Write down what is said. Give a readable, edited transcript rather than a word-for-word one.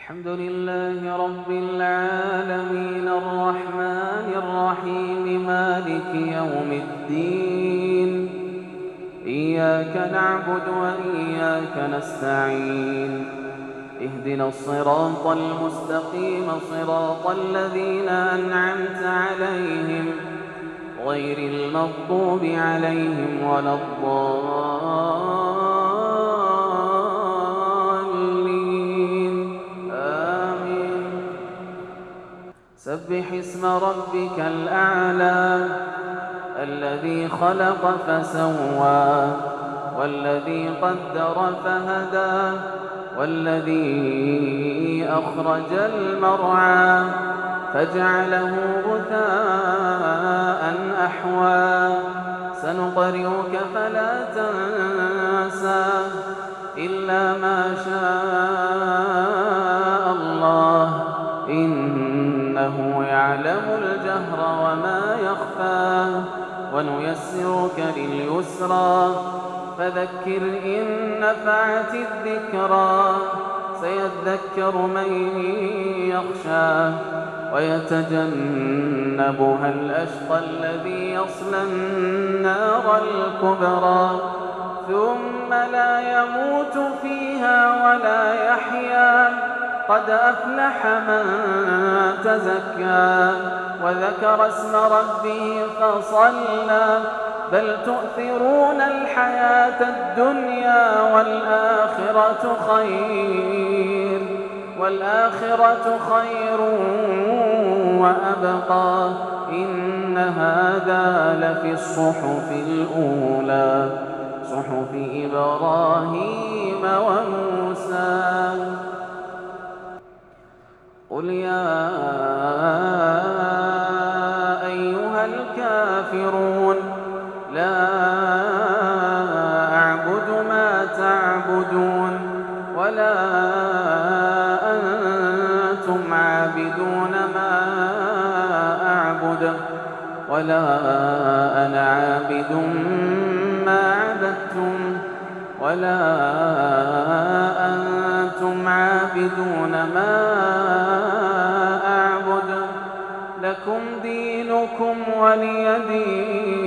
الحمد لله رب العالمين الرحمن الرحيم مالك يوم الدين. إياك نعبد وإياك نستعين. اهدنا الصراط المستقيم صراط الذين أنعمت عليهم غير المغضوب عليهم ولا الضالين. آمين. سبح اسم ربك الأعلى الذي خلق فسوى والذي قدر فهدى والذي أخرج المرعى فجعله غثاء أحوى سنقرئك فلا تنسى إلا ما شاء الله إنه يعلم الجهر وما يخفى ونيسرك لليسرى فذكر إن نفعت الذكرى سيذكر من يخشى ويتجنبها الأشقى الذي يصلى النار الكبرى ثم لا يموت فيها ولا يحيا قد أفلح من تزكى وذكر اسم ربه فصلى بل تؤثرون الحياة الدنيا والآخرة خير وأبقى إن هذا لفي الصحف الأولى صحف إبراهيم وموسى. قل يا أيها الكافرون لا أعبد ما تعبدون ولا أنتم عابدون ما أعبد ولا أنا عابد ما عبدتم ولا أنتم عابدون ما أعبد لكم دينكم ولي دين.